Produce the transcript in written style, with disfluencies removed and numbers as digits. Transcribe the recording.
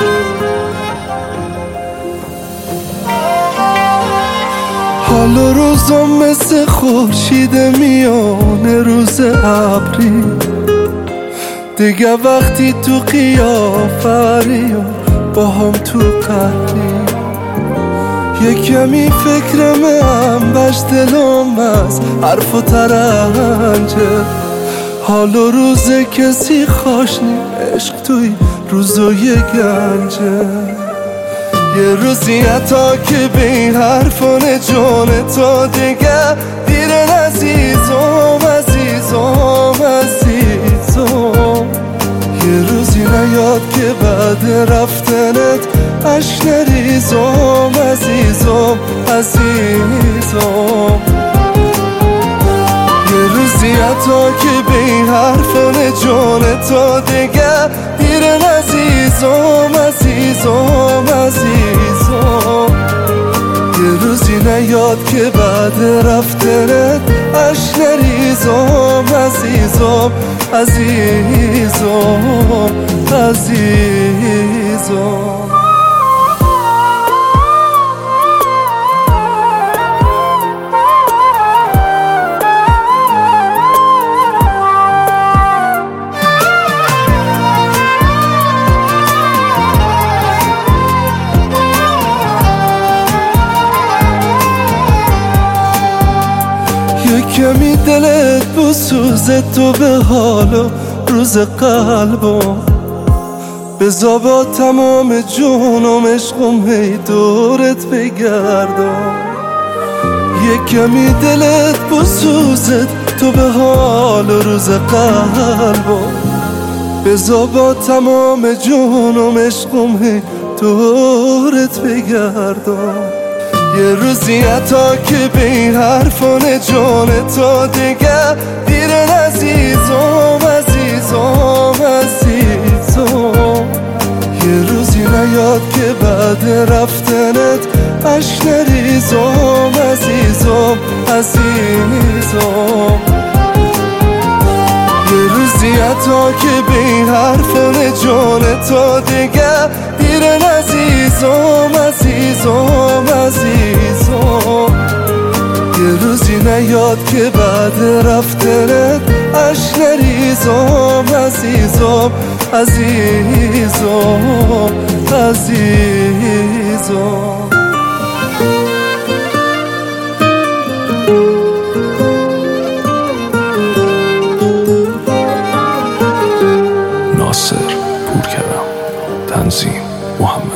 حال و روزم مثل خورشید میانه روز ابری، دیگه وقتی تو قیافری و با هم تو قهری، یه کمی فکرم بش دلم از حرف و ترنجه. حال و روز کسی خواشنی، عشق توی روزای گنجه. یه روزی حتی که به این حرفان جان تا دیگه دیرن عزیزم عزیزم عزیزم. یه روزی نیاد که بعد رفتنت عشق نریزم عزیزم عزیزم. یه روزی حتی که به این حرفان جان تا دیگه دیرن عزیزم عزیزم عزیزم. یه روزی نیاد که بعد رفتنت عشق نریزم عزیزم عزیزم عزیزم. کمی دلت بسوزه تو به حال و روز قلبم، بذار با تمام جونم عشقم هی دورت بگردم. یه کمی دلت بسوزه تو به حال و روز قلبم، بذار با تمام جونم عشقم هی دورت بگردم. یه روزی حتی که به این حرفان جان تا دیگه دیرن عزیزم عزیزم عزیزم. یه روزی نیاد که بعد رفتنت عشق نریزم عزیزم عزیزم. یه روزی حتی که به این حرفان جان تا دیگه دیرن عزیزم عزیزم عزیزم. یه روزی نیاد که بعد رفتنت عشق نریزم عزیزم عزیزم عزیزم. ناصر پورکرم، تنظیم محمد.